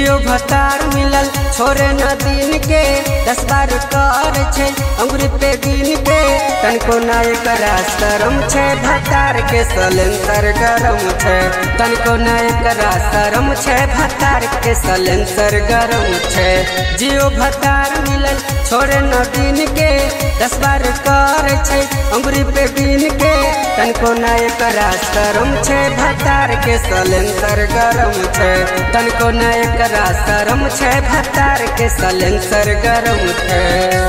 जियो भतार मिलल छोरे न दिन के 10 बार कर छे अंगुरी पे दिन के तनको ना एकरा शरम छे भतार के सलेंसर गरम छे तनको ना एकरा शरम छे भतार के सलेंसर गरम छे जियो भतार मिलल छोरे न दिन के 10 बार कर छे अंगुरी पे दिन के तनको ना एकरा शरम छे भतार के सलेंसर गरम छे तनको ना एकरा शरम छे भतार के सलेंसर गरम छे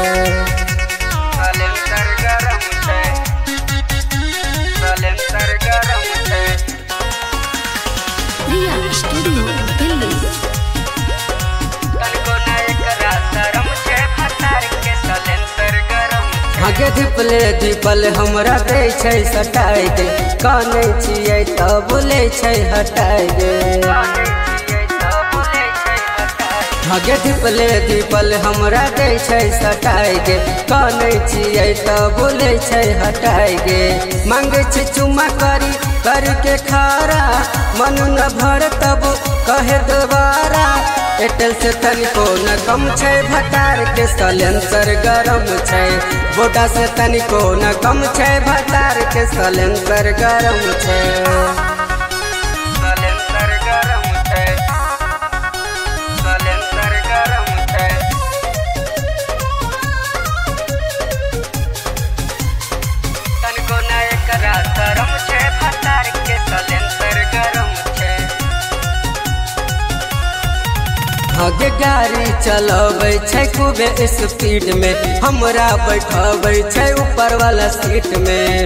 सलेंसर गरम छे सलेंसर गरम छे रिया स्टूडियो दिल्ली तनको ना एकरा शरम छे भतार के सलेंसर गरम आगे दीपल हमरा दे छै सटाई दे कानै छियै त बोले छै हटाई दे आगे दीपल हमरा दे छै सटाई दे कानै छियै त बोले छै हटाई गे मांगे छै चुमा करी के खारा मन न भर तब कहे दोबारा एयरटेल से तनिको न कम छै भतार के सलेंसर गरम छै वोडा से तनिको न कम छै भतार के सलेंसर गरम छै सलेंसर गरम छै सलेंसर गरम छै तनिको न एकरा शरम छै भतार के सलेंसर गरम छै आगे गाड़ी चलावे छै खूबे स्पीड में हमरा बैठावे छै ऊपर वाला सीट में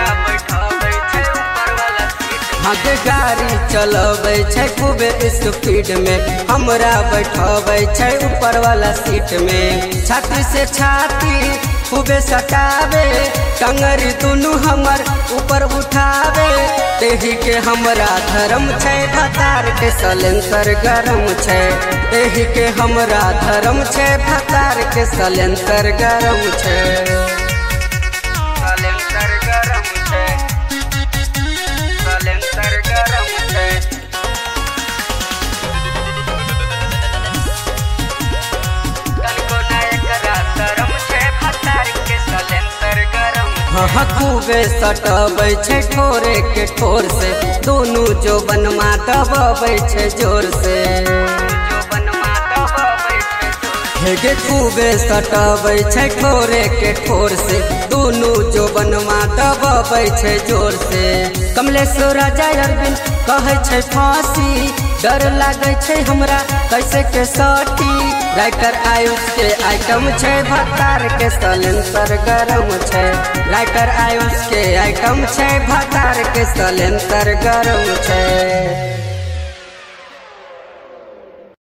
आगे गाड़ी चलावे छै खूबे स्पीड में हमरा बैठावे छै ऊपर वाला सीट में छाती से छाती खूबे सटावे टंगरी दुनू हमर ऊपर उठावे तेही के हमरा धर्म छै भतार के सलेंसर गरम छै तेही के हमरा धर्म छै भतार के सलेंसर गरम छै सलेंसर गरम छै सलेंसर गरम छै तनिको ना एकरा शरम छै भतार के सलेंसर गरम हाँ खूबे सटावे छै ठोरे के ठोर से दोनों जो बनमा दबावे छै जोर से हेगे खूबे सटावे छै ठोरे के ठोर से दोनों जो बनमा दबावे छै जोर से कमलेश्वर राजा अरविंद कहे छै फांसी डर लागे छै हमरा कैसे के सटी राइटर आयुष के आइटम छै भतार के सलेंसर गरम छै राइटर आयुष के आइटम छै भतार के सलेंसर गरम छै।